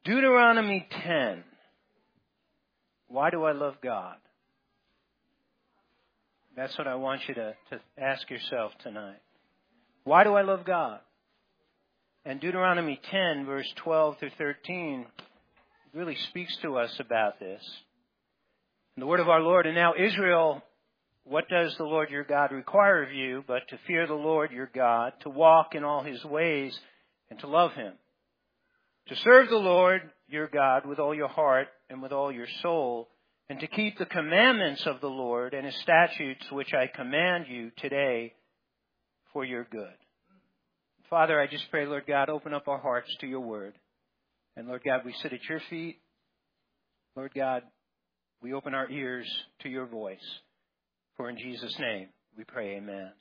Deuteronomy 10. Why do I love God? That's what I want you to ask yourself tonight. Why do I love God? And Deuteronomy 10, verse 12 through 13, really speaks to us about this. In the word of our Lord, and now Israel, what does the Lord your God require of you but to fear the Lord your God, to walk in all his ways, and to love him? To serve the Lord your God with all your heart and with all your soul, and to keep the commandments of the Lord and his statutes which I command you today for your good. Father, I just pray, Lord God, open up our hearts to your word. And Lord God, we sit at your feet. Lord God, we open our ears to your voice. For in Jesus' name we pray, amen.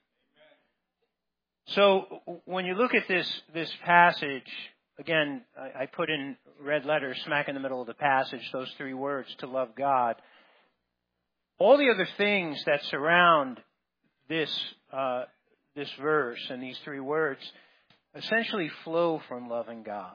So when you look at this passage, again, I put in red letters smack in the middle of the passage, those three words, to love God. All the other things that surround this verse and these three words essentially flow from loving God.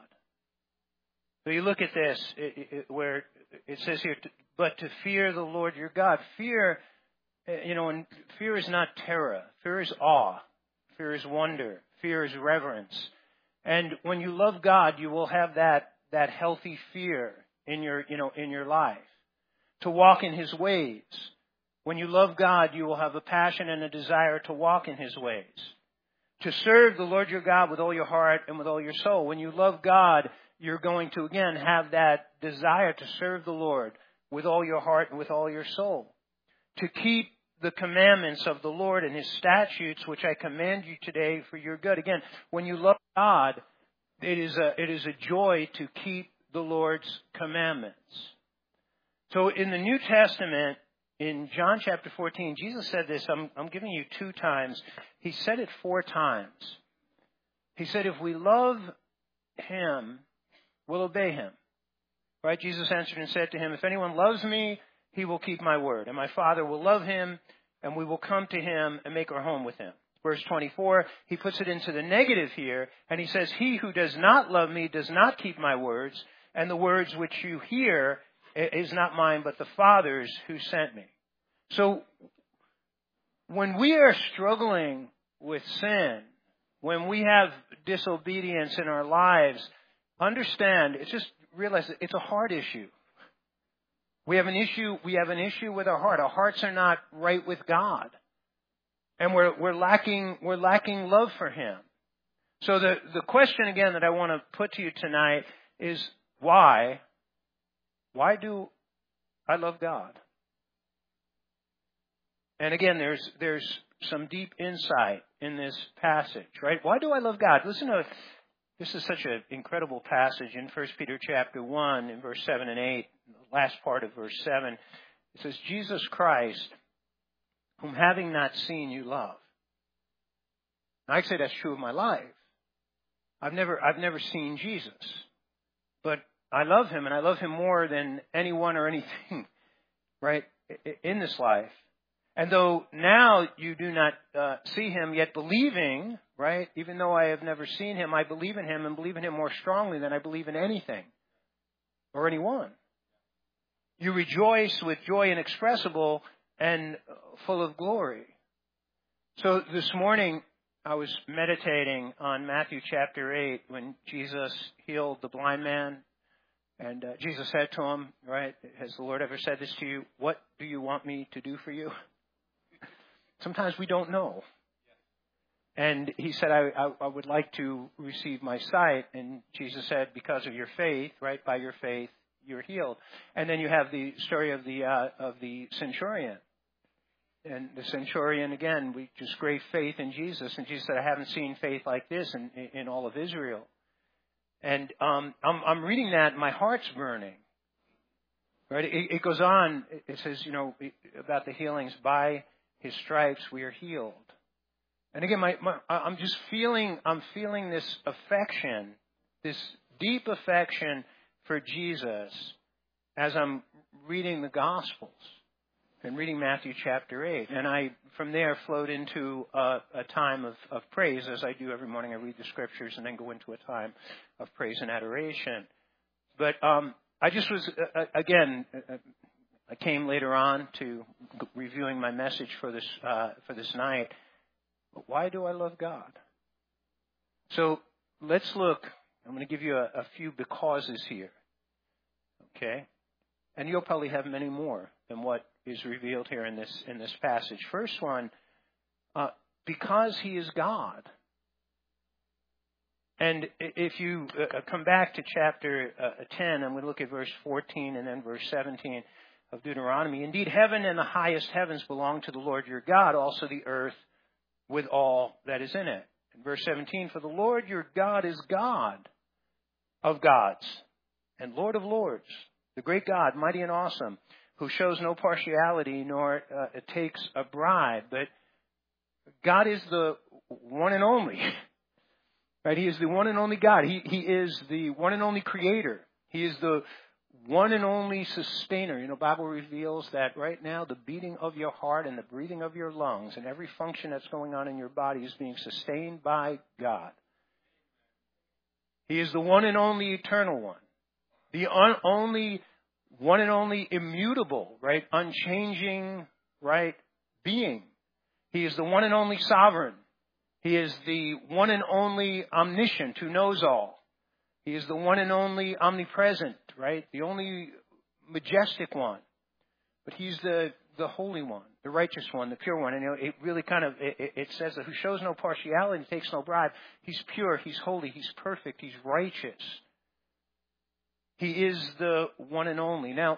So you look at this, where it says here, but to fear the Lord your God. Fear, and fear is not terror. Fear is awe. Fear is wonder. Fear is reverence. And when you love God, you will have that healthy fear in your life. To walk in his ways. When you love God, you will have a passion and a desire to walk in his ways. To serve the Lord your God with all your heart and with all your soul. When you love God, you're going to, again, have that desire to serve the Lord with all your heart and with all your soul. To keep the commandments of the Lord and his statutes, which I command you today for your good. Again, when you love God, it is a joy to keep the Lord's commandments. So in the New Testament, in John chapter 14, Jesus said this, I'm giving you 2 times. He said it 4 times. He said, if we love him, we'll obey him. Right? Jesus answered and said to him, if anyone loves me, he will keep my word. And my Father will love him, and we will come to him and make our home with him. Verse 24, he puts it into the negative here, and he says, he who does not love me does not keep my words, and the words which you hear is not mine, but the Father's who sent me. So when we are struggling with sin, when we have disobedience in our lives, understand, realize that it's a heart issue. We have an issue with our heart. Our hearts are not right with God. And we're lacking love for him. So the question again that I want to put to you tonight is why? Why do I love God? And again, there's some deep insight in this passage, right? Why do I love God? Listen to this is such an incredible passage in 1 Peter chapter 1 in verse 7 and 8, the last part of verse 7. It says, Jesus Christ, whom having not seen you love. And I'd say that's true of my life. I've never seen Jesus. But I love him, and I love him more than anyone or anything, right, in this life. And though now you do not see him, yet believing, right, even though I have never seen him, I believe in him and believe in him more strongly than I believe in anything or anyone. You rejoice with joy inexpressible and full of glory. So this morning I was meditating on Matthew chapter 8 when Jesus healed the blind man. And Jesus said to him, right, has the Lord ever said this to you? What do you want me to do for you? Sometimes we don't know. And he said, I would like to receive my sight. And Jesus said, because of your faith, right, by your faith, you're healed. And then you have the story of the centurion. And the centurion, again, we just great faith in Jesus. And Jesus said, I haven't seen faith like this in all of Israel. And I'm reading that, and my heart's burning. Right? It goes on. It says, about the healings. By his stripes we are healed. And again, I'm feeling this affection, this deep affection for Jesus as I'm reading the Gospels and reading Matthew chapter 8. And I, from there, flowed into a time of praise, as I do every morning. I read the Scriptures and then go into a time of praise and adoration. But I just was, again, I came later on to reviewing my message for this night. But why do I love God? So let's look. I'm going to give you a few becauses here. Okay? And you'll probably have many more than what is revealed here in this passage. First one, because He is God. And if you come back to chapter 10, I'm going to look at verse 14 and then verse 17 of Deuteronomy. Indeed, heaven and the highest heavens belong to the Lord your God, also the earth with all that is in it. In verse 17, for the Lord your God is God of gods and Lord of lords, the great God, mighty and awesome, who shows no partiality nor takes a bribe. But God is the one and only. Right? He is the one and only God. He is the one and only creator. He is the one and only sustainer. You know, the Bible reveals that right now the beating of your heart and the breathing of your lungs and every function that's going on in your body is being sustained by God. He is the one and only eternal one. The only one and only immutable, right? Unchanging, right? Being. He is the one and only sovereign. He is the one and only omniscient who knows all. He is the one and only omnipresent, right? The only majestic one. But He's the holy one, the righteous one, the pure one. And it really kind of, it says that who shows no partiality, takes no bribe. He's pure, He's holy, He's perfect, He's righteous. He is the one and only. Now,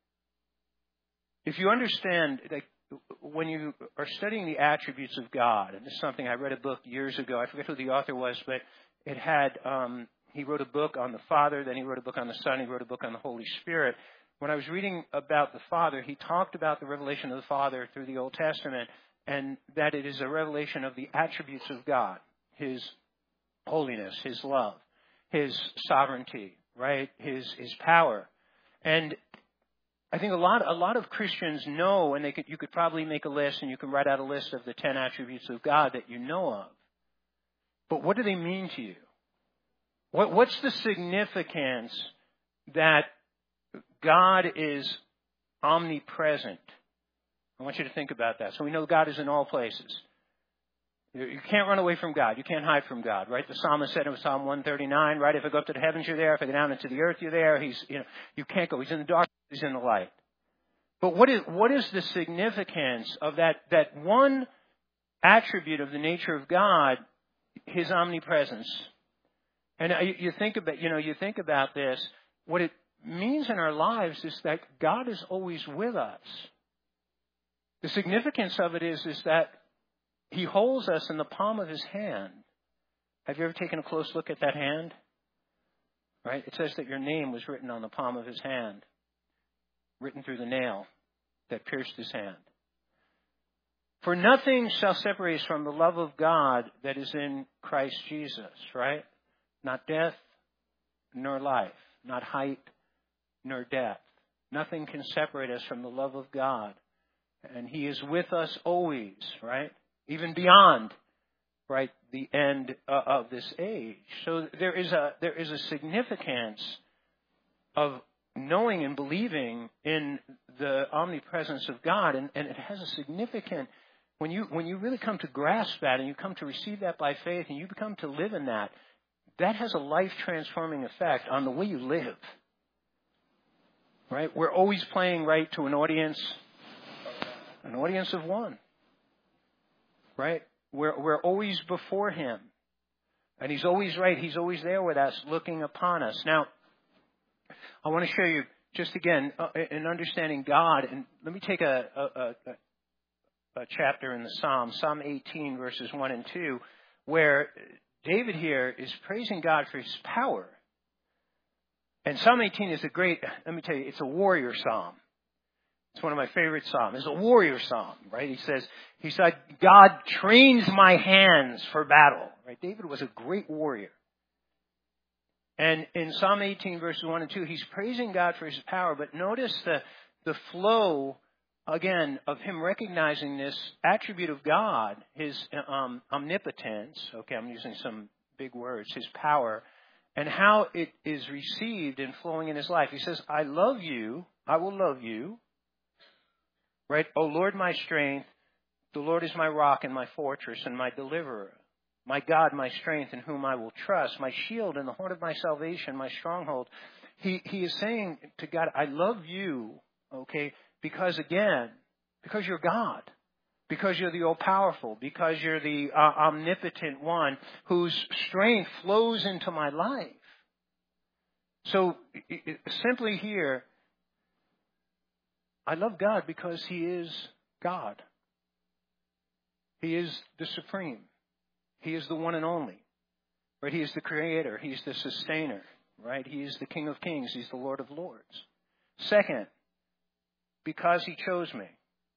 if you understand, like, when you are studying the attributes of God, and this is something I read a book years ago. I forget who the author was, but it had, he wrote a book on the Father, then he wrote a book on the Son, he wrote a book on the Holy Spirit. When I was reading about the Father, he talked about the revelation of the Father through the Old Testament, and that it is a revelation of the attributes of God, His holiness, His love, His sovereignty, right? His power. And I think a lot of Christians know, and you could probably make a list, and you can write out a list of the 10 attributes of God that you know of. But what do they mean to you? What's the significance that God is omnipresent? I want you to think about that. So we know God is in all places. You can't run away from God. You can't hide from God, right? The psalmist said in Psalm 139, right? If I go up to the heavens, you're there. If I go down into the earth, you're there. You can't go. He's in the dark. He's in the light. But what is the significance of that one attribute of the nature of God, His omnipresence? And you think about this. What it means in our lives is that God is always with us. The significance of it is that He holds us in the palm of His hand. Have you ever taken a close look at that hand? Right? It says that your name was written on the palm of His hand, written through the nail that pierced His hand. For nothing shall separate us from the love of God that is in Christ Jesus, right? Not death, nor life, not height, nor depth. Nothing can separate us from the love of God. And He is with us always, right? Even beyond, right, the end of this age. So there is a significance of knowing and believing in the omnipresence of God, and it has a significant, when you really come to grasp that and you come to receive that by faith and you become to live in that, that has a life-transforming effect on the way you live. Right? We're always playing right to an audience of one. Right? We're always before Him. And He's always right. He's always there with us, looking upon us. Now, I want to show you, just again, in understanding God, and let me take a chapter in the Psalm, Psalm 18, verses 1 and 2, where David here is praising God for His power. And Psalm 18 is let me tell you, it's a warrior psalm. It's one of my favorite psalms. It's a warrior psalm, right? He said, God trains my hands for battle, right? David was a great warrior. And in Psalm 18, verses 1 and 2, he's praising God for His power. But notice the flow, again, of him recognizing this attribute of God, His omnipotence. Okay, I'm using some big words. His power. and how it is received and flowing in his life. He says, I love you. I will love you. Right? O Lord, my strength. The Lord is my rock and my fortress and my deliverer. My God, my strength in whom I will trust. My shield and the horn of my salvation, my stronghold. He is saying to God, I love you, okay, because you're God. Because you're the all-powerful. Because you're the omnipotent one whose strength flows into my life. So simply here, I love God because he is God. He is the supreme. He is the one and only. Right? He is the creator. He's the sustainer. Right? He is the King of Kings. He's the Lord of Lords. Second, because he chose me.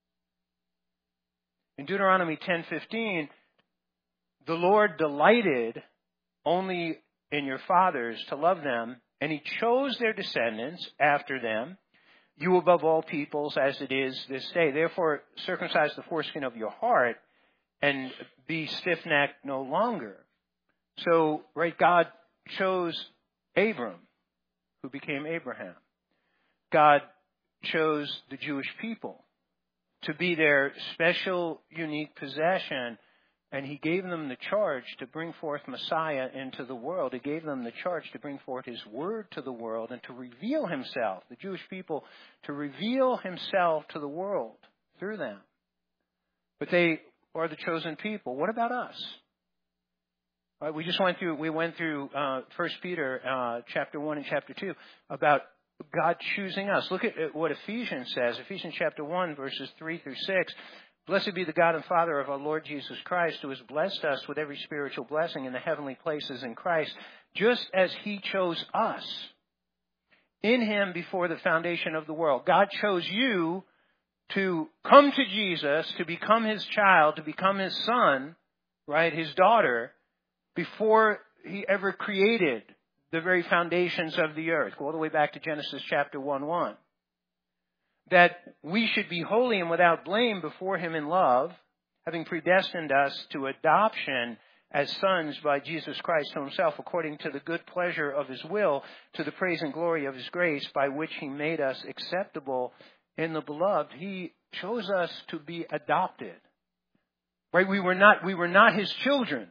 In Deuteronomy 10:15, the Lord delighted only in your fathers to love them, and he chose their descendants after them, you above all peoples as it is this day. Therefore, circumcise the foreskin of your heart and be stiff-necked no longer. So, right, God chose Abram, who became Abraham. God chose the Jewish people to be their special, unique possession, and he gave them the charge to bring forth Messiah into the world. He gave them the charge to bring forth his word to the world and to reveal himself, the Jewish people, to reveal himself to the world through them. But they are the chosen people. What about us? Right, we went through 1 Peter chapter 1 and chapter 2 about God choosing us. Look at what Ephesians says. Ephesians chapter 1, verses 3 through 6. Blessed be the God and Father of our Lord Jesus Christ, who has blessed us with every spiritual blessing in the heavenly places in Christ, just as he chose us in him before the foundation of the world. God chose you to come to Jesus, to become his child, to become his son, right, his daughter, before he ever created the very foundations of the earth. Go all the way back to Genesis chapter 1:1. That we should be holy and without blame before him in love, having predestined us to adoption as sons by Jesus Christ to himself, according to the good pleasure of his will, to the praise and glory of his grace, by which he made us acceptable in the beloved. He chose us to be adopted. Right? We were not his children.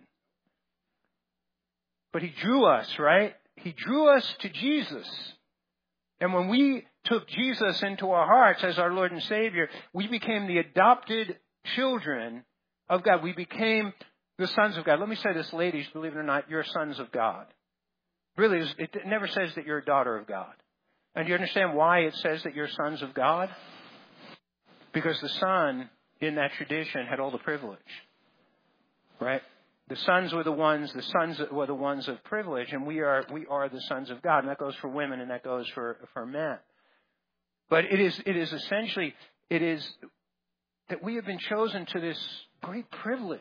But he drew us, right? He drew us to Jesus. And when we took Jesus into our hearts as our Lord and Savior, we became the adopted children of God. We became the sons of God. Let me say this, ladies, believe it or not, you're sons of God. Really, it never says that you're a daughter of God. And do you understand why it says that you're sons of God? Because the son in that tradition had all the privilege. Right? The sons were the ones of privilege, and we are the sons of God. And that goes for women and that goes for men. But it is essentially that we have been chosen to this great privilege,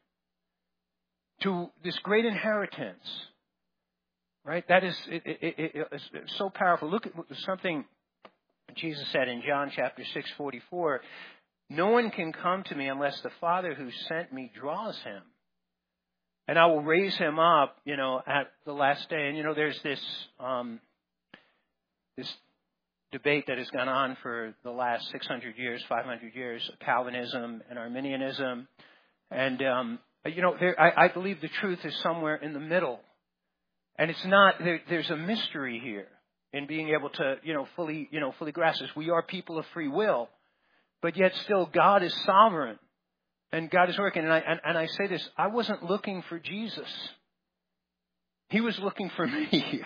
to this great inheritance. Right? That is it's so powerful. Look at something Jesus said in John chapter 6:44. No one can come to me unless the Father who sent me draws him. And I will raise him up, at the last day. And, there's this debate that has gone on for the last 600 years, 500 years, Calvinism and Arminianism. And, I believe the truth is somewhere in the middle. And it's not, there's a mystery here in being able to, fully grasp this. We are people of free will, but yet still God is sovereign. And God is working. And I say this, I wasn't looking for Jesus. He was looking for me.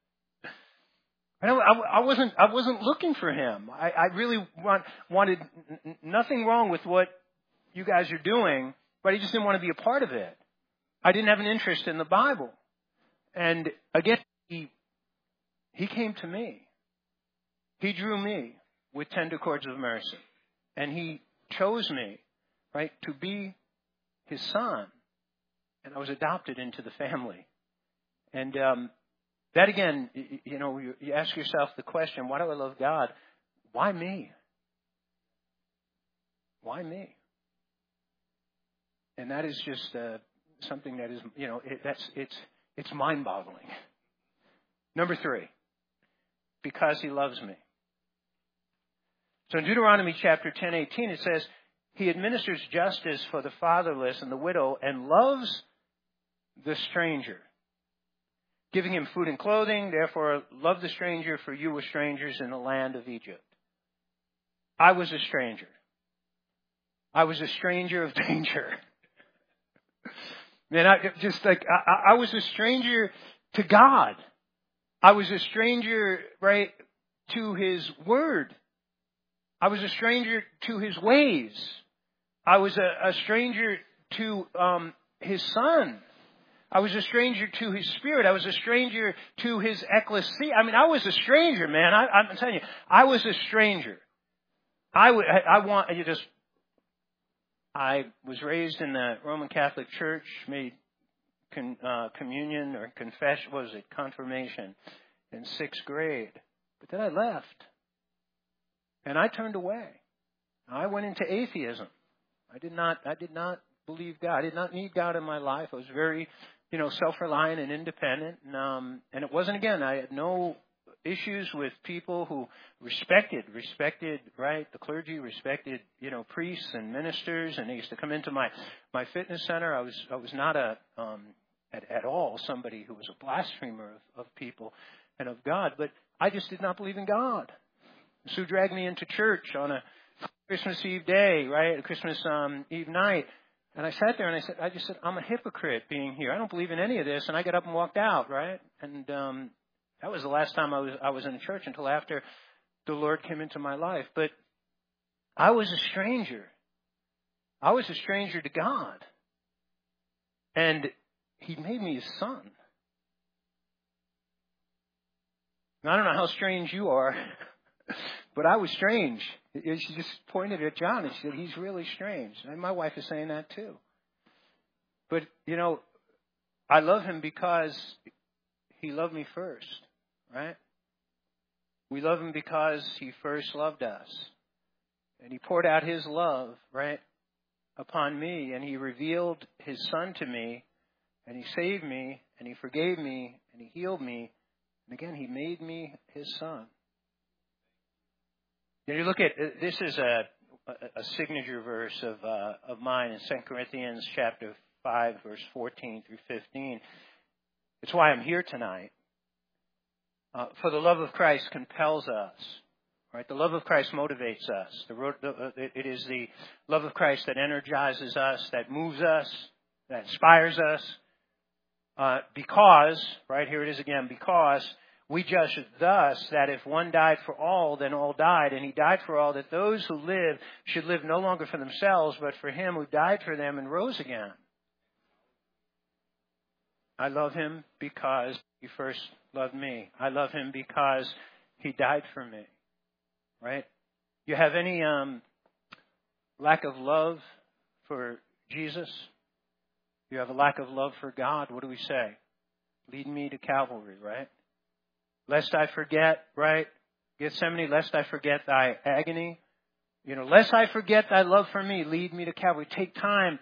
I wasn't looking for him. I really wanted nothing wrong with what you guys are doing, but I just didn't want to be a part of it. I didn't have an interest in the Bible. And again, he came to me. He drew me with tender cords of mercy. And he chose me. Right, to be his son, and I was adopted into the family. And that again, you ask yourself the question, why do I love God? Why me? Why me? And that is just something that is, it's mind-boggling. Number 3, because he loves me. So in Deuteronomy chapter 10:18, it says, he administers justice for the fatherless and the widow and loves the stranger, giving him food and clothing. Therefore, love the stranger, for you were strangers in the land of Egypt. I was a stranger. I was a stranger of danger. Man, I was a stranger to God. I was a stranger, right, to his word. I was a stranger to his ways. I was a stranger to his son. I was a stranger to his spirit. I was a stranger to his ecclesia. I mean, I was a stranger, man. I'm telling you, I was a stranger. I was raised in the Roman Catholic Church, made communion or confession, what was it, confirmation in 6th grade. But then I left. And I turned away. I went into atheism. I did not believe God. I did not need God in my life. I was very, self-reliant and independent. And it wasn't, again, I had no issues with people who respected, right? The clergy respected, priests and ministers, and they used to come into my fitness center. I was not at all somebody who was a blasphemer of people and of God, but I just did not believe in God. Sue dragged me into church on a Christmas Eve day, right? A Christmas Eve night. And I sat there and I just said, I'm a hypocrite being here. I don't believe in any of this. And I got up and walked out, right? And that was the last time I was in a church until after the Lord came into my life. But I was a stranger. I was a stranger to God. And he made me his son. And I don't know how strange you are. But I was strange. She just pointed at John and she said, he's really strange. And my wife is saying that too. But, I love him because he loved me first, right? We love him because he first loved us. And he poured out his love, right, upon me. And he revealed his son to me. And he saved me. And he forgave me. And he healed me. And again, he made me his son. You look at, this is a signature verse of mine in 2 Corinthians chapter 5, verse 14 through 15. It's why I'm here tonight. For the love of Christ compels us. Right? The love of Christ motivates us. It is the love of Christ that energizes us, that moves us, that inspires us. Because, right, here it is again, because we judge thus that if one died for all, then all died. And he died for all, that those who live should live no longer for themselves, but for him who died for them and rose again. I love him because he first loved me. I love him because he died for me. Right? You have any lack of love for Jesus? You have a lack of love for God? What do we say? Lead me to Calvary, right? Lest I forget, right? Gethsemane, lest I forget thy agony. Lest I forget thy love for me, lead me to Calvary. Take time.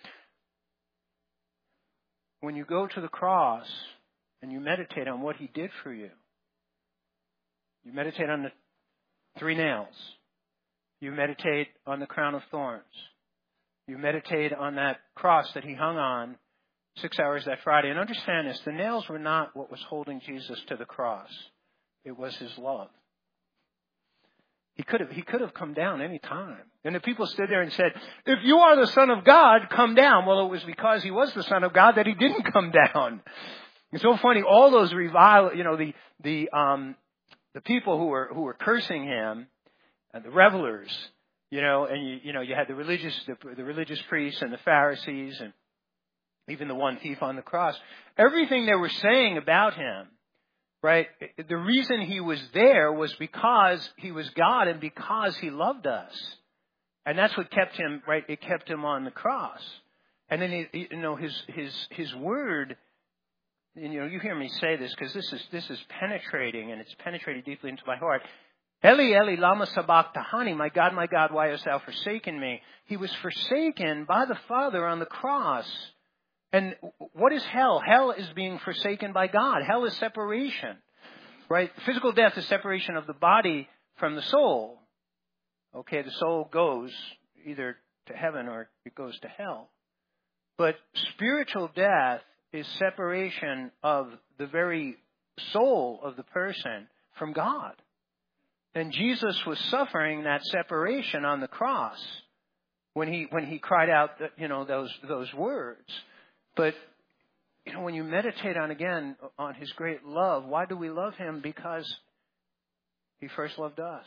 When you go to the cross and you meditate on what he did for you, you meditate on the 3 nails. You meditate on the crown of thorns. You meditate on that cross that he hung on 6 hours that Friday. And understand this, the nails were not what was holding Jesus to the cross. It was his love. He could have come down any time. And the people stood there and said, if you are the Son of God, come down. Well, it was because he was the Son of God that he didn't come down. It's so funny. All those the people who were cursing him, and the revelers, and you had the religious priests and the Pharisees and even the one thief on the cross. Everything they were saying about him, right? The reason he was there was because he was God and because he loved us. And that's what kept him, right? It kept him on the cross. And then, his word, you hear me say this because this is penetrating, and it's penetrated deeply into my heart. Eli, Eli, lama sabachthani, my God, why hast thou forsaken me? He was forsaken by the Father on the cross. And what is hell? Hell is being forsaken by God. Hell is separation. Right? Physical death is separation of the body from the soul. Okay, the soul goes either to heaven or it goes to hell. But spiritual death is separation of the very soul of the person from God. And Jesus was suffering that separation on the cross when he cried out those words. But when you meditate on his great love, why do we love him? Because he first loved us.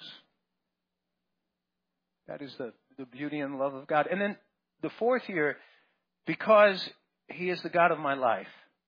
That is the beauty and love of God. And then the fourth here, because he is the God of my life.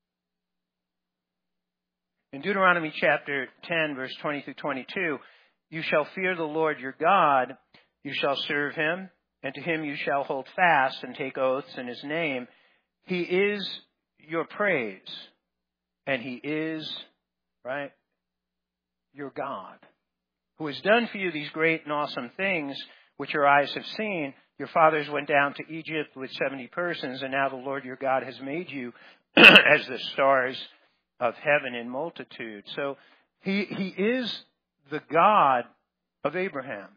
In Deuteronomy chapter 10, verse 20 through 22, you shall fear the Lord your God, you shall serve him, and to him you shall hold fast and take oaths in his name. He is your praise, and he is, right, your God, who has done for you these great and awesome things which your eyes have seen. Your fathers went down to Egypt with 70 persons, and now the Lord your God has made you as the stars of heaven in multitude. So he is the God of Abraham,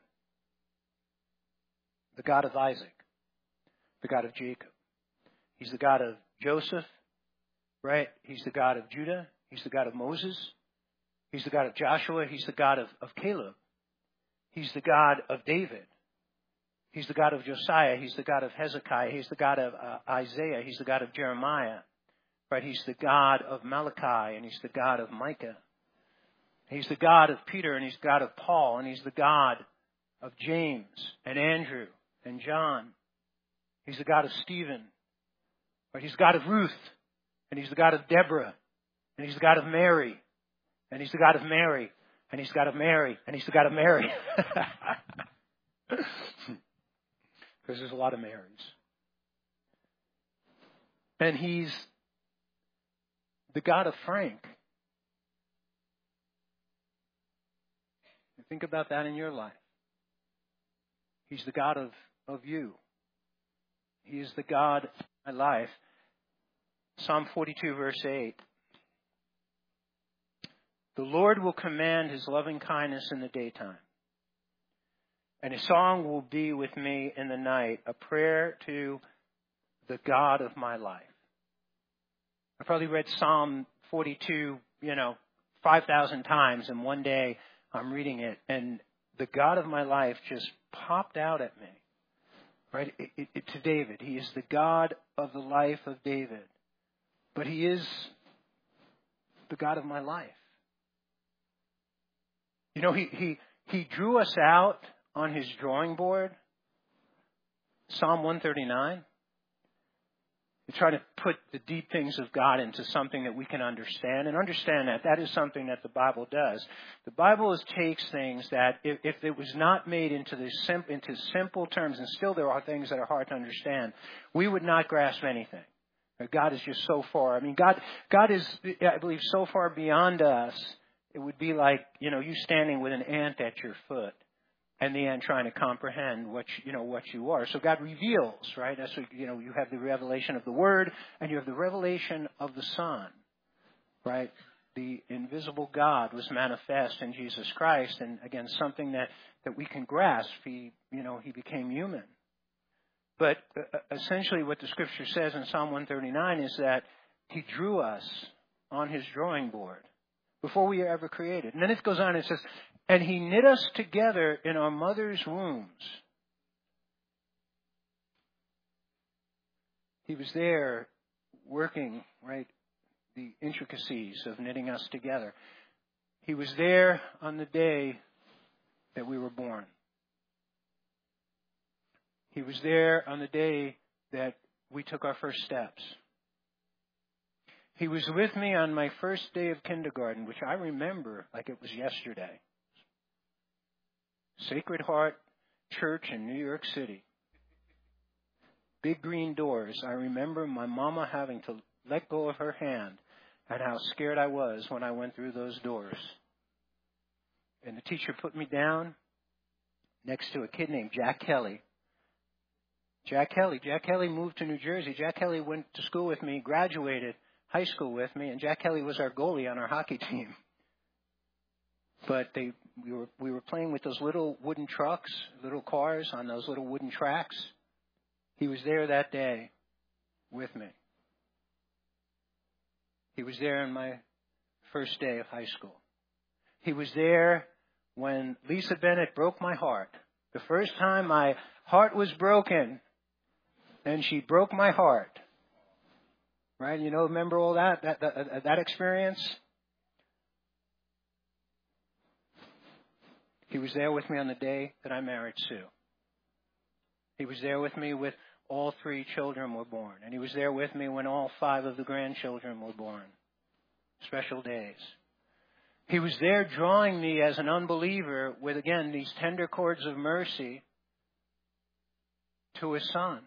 the God of Isaac, the God of Jacob. He's the God of Joseph, right? He's the God of Judah. He's the God of Moses. He's the God of Joshua. He's the God of Caleb. He's the God of David. He's the God of Josiah. He's the God of Hezekiah. He's the God of Isaiah. He's the God of Jeremiah. Right? He's the God of Malachi, and he's the God of Micah. He's the God of Peter, and he's the God of Paul, and he's the God of James and Andrew and John. He's the God of Stephen. Right? He's the God of Ruth, and he's the God of Deborah, and he's the God of Mary, and he's the God of Mary, and he's the God of Mary, and he's the God of Mary. Because there's a lot of Marys. And he's the God of Frank. Think about that in your life. He's the God of you. He is the God of my life. Psalm 42, verse 8. The Lord will command his loving kindness in the daytime, and his song will be with me in the night, a prayer to the God of my life. I probably read Psalm 42, 5,000 times, and one day I'm reading it, and the God of my life just popped out at me. Right? To David. He is the God of the life of David. But he is the God of my life. He drew us out on his drawing board. Psalm 139. We try to put the deep things of God into something that we can understand. And understand that is something that the Bible does. The Bible takes things that if it was not made into simple terms, and still there are things that are hard to understand, we would not grasp anything. God is just so far. I mean, God is, I believe, so far beyond us. It would be like, you standing with an ant at your foot, and the ant trying to comprehend what you are. So God reveals, right? That's what, you have the revelation of the Word, and you have the revelation of the Son, right? The invisible God was manifest in Jesus Christ, and again, something that we can grasp. He became human. But essentially what the Scripture says in Psalm 139 is that he drew us on his drawing board before we were ever created. And then it goes on and it says, and he knit us together in our mother's wombs. He was there working, right, the intricacies of knitting us together. He was there on the day that we were born. He was there on the day that we took our first steps. He was with me on my first day of kindergarten, which I remember like it was yesterday. Sacred Heart Church in New York City. Big green doors. I remember my mama having to let go of her hand and how scared I was when I went through those doors. And the teacher put me down next to a kid named Jack Kelly. Jack Kelly moved to New Jersey. Jack Kelly went to school with me, graduated high school with me, and Jack Kelly was our goalie on our hockey team. But we were playing with those little wooden trucks, little cars on those little wooden tracks. He was there that day with me. He was there on my first day of high school. He was there when Lisa Bennett broke my heart. The first time my heart was broken, and she broke my heart. Right? You know, remember all that experience? He was there with me on the day that I married Sue. He was there with me with all 3 children were born. And he was there with me when all 5 of the grandchildren were born. Special days. He was there drawing me as an unbeliever with, again, these tender cords of mercy to his son.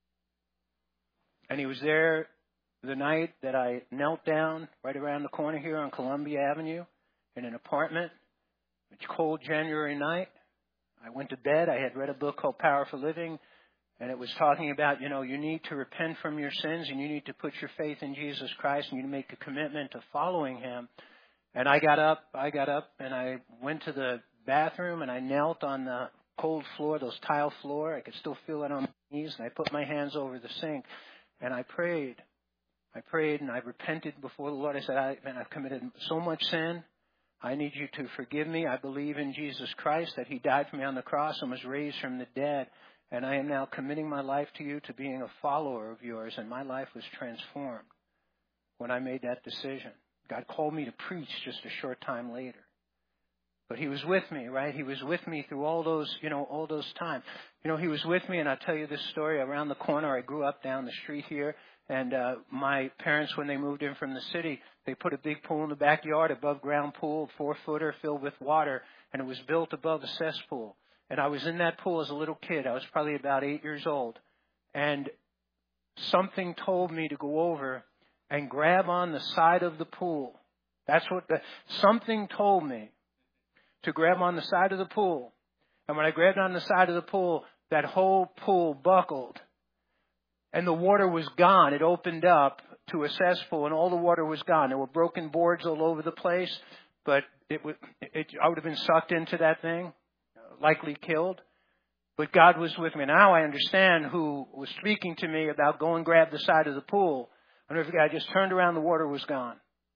And he was there the night that I knelt down right around the corner here on Columbia Avenue in an apartment. It's a cold January night. I went to bed. I had read a book called Power for Living, and it was talking about, you need to repent from your sins and you need to put your faith in Jesus Christ and you need to make a commitment to following him. And I got up and I went to the bathroom and I knelt on the cold floor, those tile floor. I could still feel it on my knees, and I put my hands over the sink and I prayed. I prayed and I repented before the Lord. I said, I've committed so much sin. I need you to forgive me. I believe in Jesus Christ, that he died for me on the cross and was raised from the dead. And I am now committing my life to you, to being a follower of yours. And my life was transformed when I made that decision. God called me to preach just a short time later. But he was with me, right? He was with me through all those times. He was with me, and I'll tell you this story. Around the corner, I grew up down the street here. And my parents, when they moved in from the city, they put a big pool in the backyard, above ground pool, 4-footer filled with water, and it was built above a cesspool. And I was in that pool as a little kid. I was probably about 8 years old. And something told me to go over and grab on the side of the pool. Something told me to grab on the side of the pool. And when I grabbed on the side of the pool, that whole pool buckled. And the water was gone. It opened up to a cesspool, and all the water was gone. There were broken boards all over the place, but I would have been sucked into that thing, likely killed. But God was with me. Now I understand who was speaking to me about go and grab the side of the pool. I just turned around, the water was gone.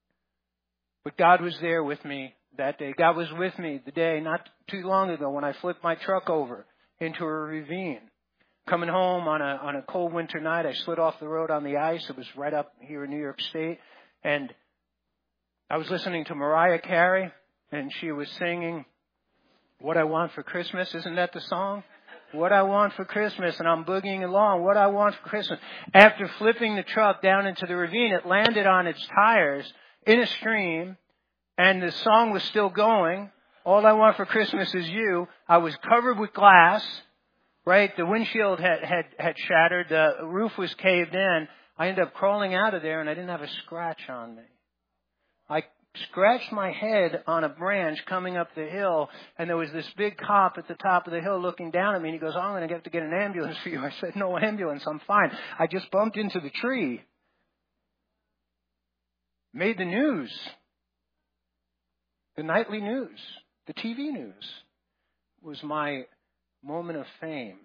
But God was there with me that day. God was with me the day not too long ago when I flipped my truck over into a ravine. Coming home on a cold winter night, I slid off the road on the ice. It was right up here in New York State. And I was listening to Mariah Carey, and she was singing What I Want for Christmas. Isn't that the song? What I Want for Christmas. And I'm boogieing along. What I Want for Christmas. After flipping the truck down into the ravine, it landed on its tires in a stream, and the song was still going. All I Want for Christmas is You. I was covered with glass. Right, the windshield had shattered. The roof was caved in. I ended up crawling out of there, and I didn't have a scratch on me. I scratched my head on a branch coming up the hill, and there was this big cop at the top of the hill looking down at me, and he goes, I'm going to have to get an ambulance for you. I said, no ambulance, I'm fine. I just bumped into the tree. Made the news. The nightly news. The TV news was my moment of fame.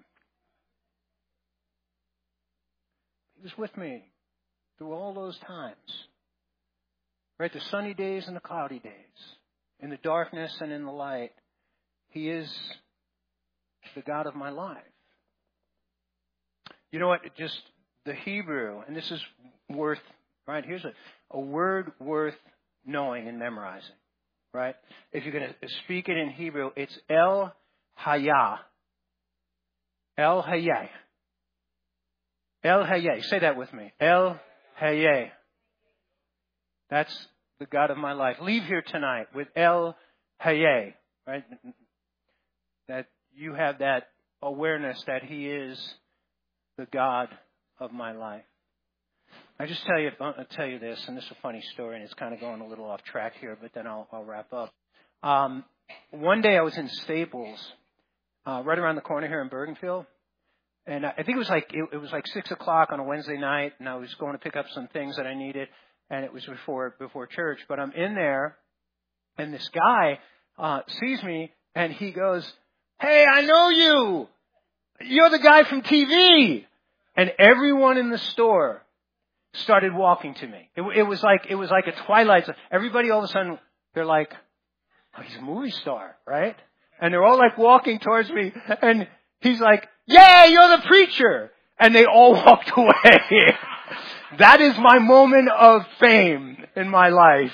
He was with me through all those times. Right, the sunny days and the cloudy days, in the darkness and in the light. He is the God of my life. You know what? Just the Hebrew, and this is worth, right? Here's a word worth knowing and memorizing, right? If you're going to speak it in Hebrew, it's El Hayah. El Hayah. El Hayah. Say that with me. El Hayah. That's the God of my life. Leave here tonight with El Hayah, right? That you have that awareness that he is the God of my life. I'll tell you this, and this is a funny story, and it's kind of going a little off track here, but then I'll wrap up. One day I was in Staples, right around the corner here in Bergenfield. And I think it was like 6:00 on a Wednesday night, and I was going to pick up some things that I needed, and it was before church. But I'm in there, and this guy sees me, and he goes, "Hey, I know you! You're the guy from TV!" And everyone in the store started walking to me. It was like a twilight zone. Everybody all of a sudden, they're like, "Oh, he's a movie star, right?" And they're all like walking towards me, and he's like, "Yeah, you're the preacher!" And they all walked away. That is my moment of fame in my life.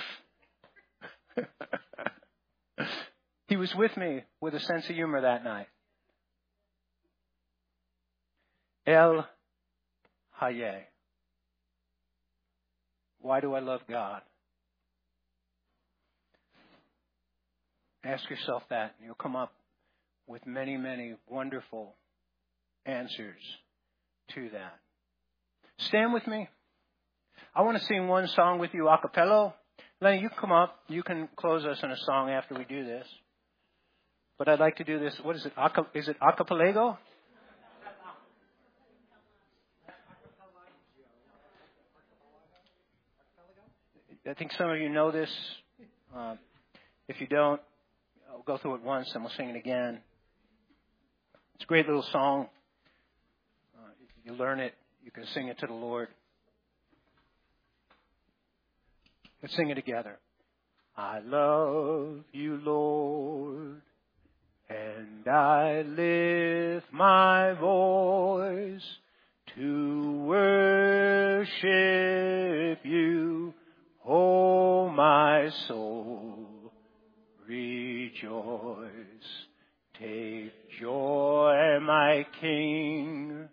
He was with me with a sense of humor that night. El Hayeh. Why do I love God? Ask yourself that, and you'll come up with many, many wonderful answers to that. Stand with me. I want to sing one song with you a cappella. Lenny, you come up. You can close us in a song after we do this. But I'd like to do this. What is it? Is it acapellego? I think some of you know this. If you don't, I'll go through it once and we'll sing it again. It's a great little song. You learn it. You can sing it to the Lord. Let's sing it together. I love you, Lord, and I lift my voice to worship you. Oh, my soul, rejoice. Take joy, my King,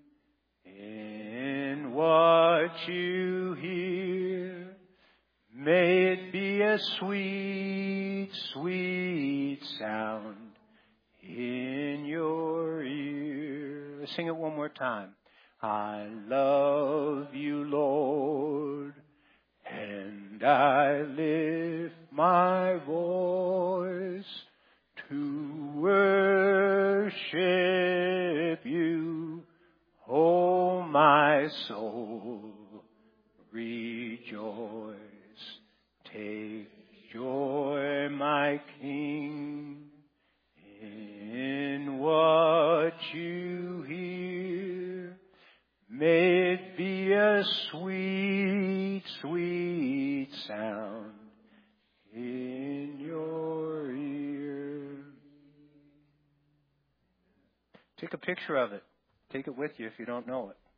in what you hear. May it be a sweet, sweet sound in your ear. Let's sing it one more time. I love you, Lord, and I lift my voice to worship you. Oh, my soul, rejoice. Take joy, my King, in what you hear. May it be a sweet, sweet sound in your ear. Take a picture of it. Take it with you if you don't know it.